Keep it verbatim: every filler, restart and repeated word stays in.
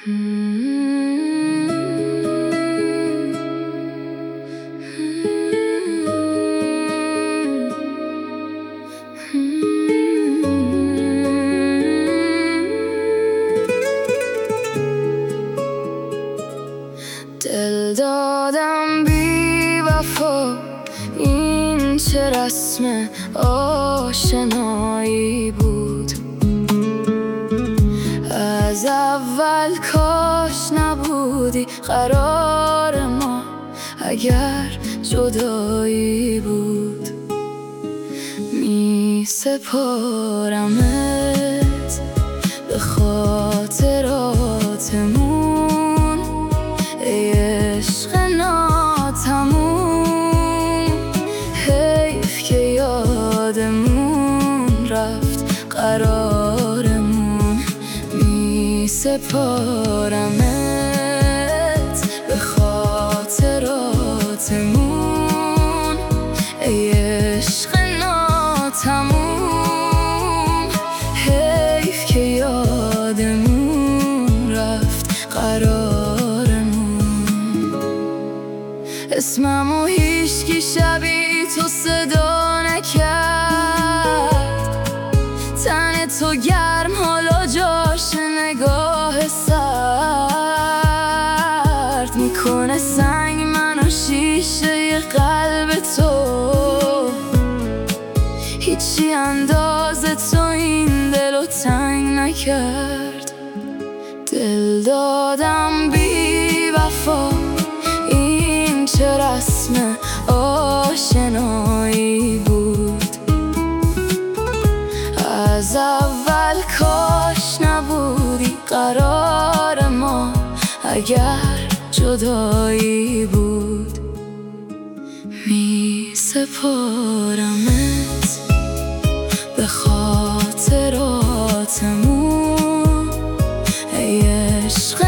دل دادم بی وفا، این چه رسم آشنایی بود. از اول کاش نبودی قرار ما، اگر جدایی بود. می سپارمت به خاطراتمون، ای عشق ناتموم. حیف که یادمون رفت قرارمون. می سپارمت به خاطراتمون، ای عشق ناتموم. حیف که یادمون رفت قرارمون. اسممو هیچکی شبیه تو صدا نکرد، تن تو گرم حالا جاش نگاه سرد میکنه. سنگ منو شیشه قلب تو، هیچی اندازه تو این دلو تنگ نکرد. دل دادم بی وفا، این چه رسم آشنایی بود. از اول کاش نبودی قرار ما، اگر جدایی بود. می سپارمت به خاطراتمون، ای عشق